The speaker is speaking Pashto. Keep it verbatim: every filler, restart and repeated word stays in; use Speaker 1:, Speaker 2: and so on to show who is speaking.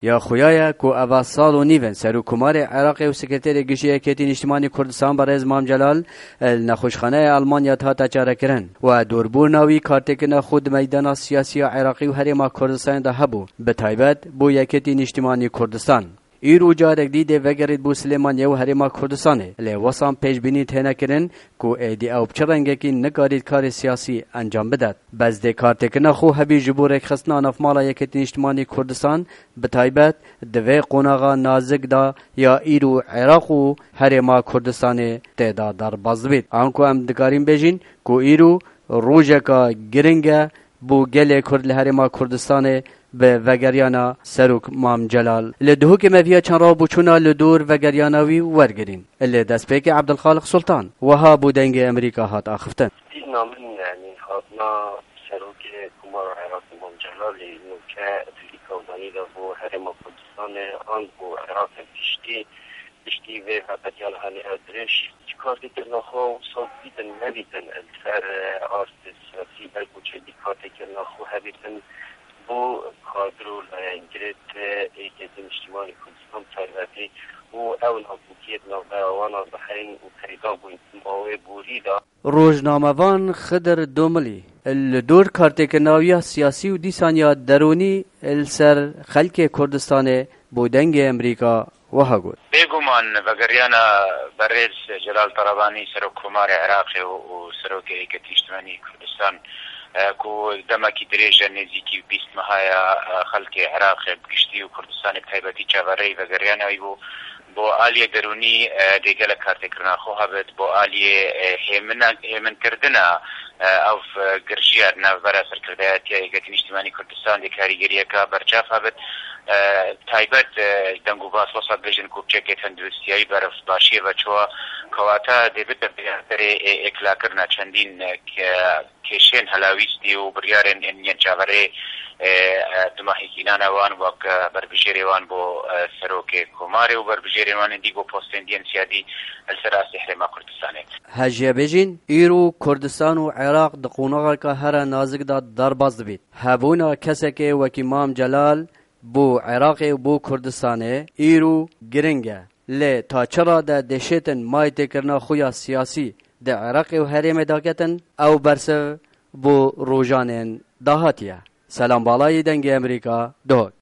Speaker 1: یا خویایا کو اوا سال و نیون سروکمار عراق و سکرتر گشی کتین اجتماعی کردستان برای امام جلال نخوشخانه آلمانیا تا تجاره کردن و دوربور ناوی کارتکن خود میدان سیاسی عراقی و هرما کردستان ده هبو به تایبت بو یکتین اجتماعی کردستان ایرو جارک دیده وگرید بو سلیمانیه و هرما کردستانه لی وسام پیش بینی تهنه کرن کو ایدی او بچرنگه کی نگارید کار سیاسی انجام بدد بزده کارتکن خو هبی جبورک خسنان افمالا یکتین اجتماعی کردستان به تایبت دوی قوناغا نازک دا یا ایرو عراق و هرما کردستانه تعداد در بازبید آنکو ام دکاریم بجین کو ایرو روژکا گرنگه بو گله کرد لهرما کردستانه به وگریانا سروک مام جلال لدهو که مفیا چند را بچونا لدور وگریاناوی ورگرین اللي دست پیک عبدالخالق سلطان وها بودنگ امریکا هات آخفتن
Speaker 2: دیدنا من یعنی خاطنا سروک کمار عراق مام جلال نوکه اتلیکا و دانیدا بو هرم کردستان آن بو عراق بشتی بشتی و وقتیال هنی ادرش چکار دیگرنا خو صد بیدن نبیدن الفر آرت سیاسی بلکوچه دیکار دیگرنا خو هبیدن بو کادرو لانگرد ایجادی اجتماعی کردستان تروتی و اول حکومت نوآوان بحرین و پیدا بود ماوی بوریدا
Speaker 1: روزنامه‌وان خضر دوملی الدور کارتکناوی سیاسی و دیسانیا درونی السر خلق کردستان بودنگ امریکا وها گود
Speaker 3: بگمان وگریانا برز جلال طرابانی سروکمار عراق و سروک ایجادی اجتماعی کردستان کو دمکی دریجه نزدیکی بیست ماهایا خلق عراق گشتی و کردستان تایبتی چاوری و گریانایی بو بو آلیه درونی دیگل کارتکرنا خواه بد بو آلیه هیمن کردنا او گرشیار نوبرا سرکردایتی ایگتین اجتماعی کردستان دی کاریگریه که برچاف بد تایبت دنگو باس وصد بجن کوبچه تندرستیایی برف باشیه و چوا کواتا دیبت بیانتر اکلا کرنا چندین کشین هلاویستی و بریارن این چاوره دماهیکینان وان وک بربجیری وان بو سروک کماری و بربجیری وان دی بو پوستندین سیادی السراسی حرما کردستانه
Speaker 1: هجیه بجین ایرو کردستان و عراق دقوناغا که هر نازک داد درباز بید هبونا کسی که وکی مام جلال بو عراق و بو کردستانه ایرو گرنگه لی تا چرا ده دشتن مایت کرنا خویا سیاسی ده عراق و حرم داکتن او برسه بو روژانین داهاتیه سلام بالای دنگ امریکا دو